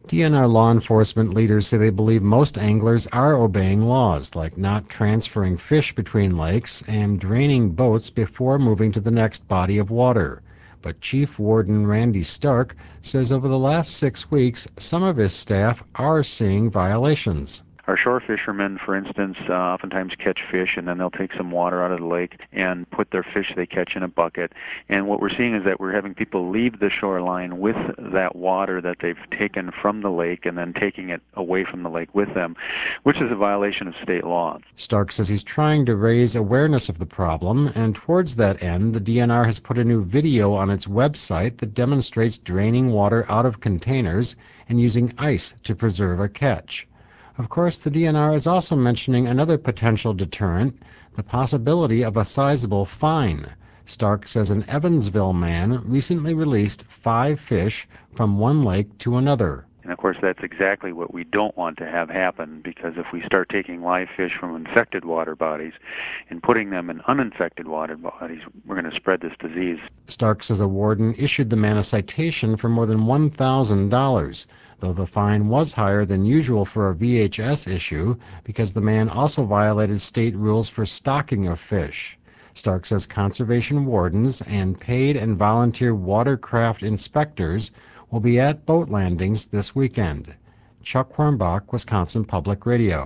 DNR law enforcement leaders say they believe most anglers are obeying laws, like not transferring fish between lakes and draining boats before moving to the next body of water. But Chief Warden Randy Stark says over the last 6 weeks, some of his staff are seeing violations. Our shore fishermen, for instance, oftentimes catch fish, and then they'll take some water out of the lake and put their fish they catch in a bucket. And what we're seeing is that we're having people leave the shoreline with that water that they've taken from the lake and then taking it away from the lake with them, which is a violation of state law. Stark says he's trying to raise awareness of the problem, and towards that end, the DNR has put a new video on its website that demonstrates draining water out of containers and using ice to preserve a catch. Of course, the DNR is also mentioning another potential deterrent, the possibility of a sizable fine. Stark says an Evansville man recently released 5 fish from one lake to another. And of course, that's exactly what we don't want to have happen, because if we start taking live fish from infected water bodies and putting them in uninfected water bodies, we're going to spread this disease. Stark says a warden issued the man a citation for more than $1,000, though the fine was higher than usual for a VHS issue because the man also violated state rules for stocking of fish. Stark says conservation wardens and paid and volunteer watercraft inspectors will be at boat landings this weekend. Chuck Hornbach, Wisconsin Public Radio.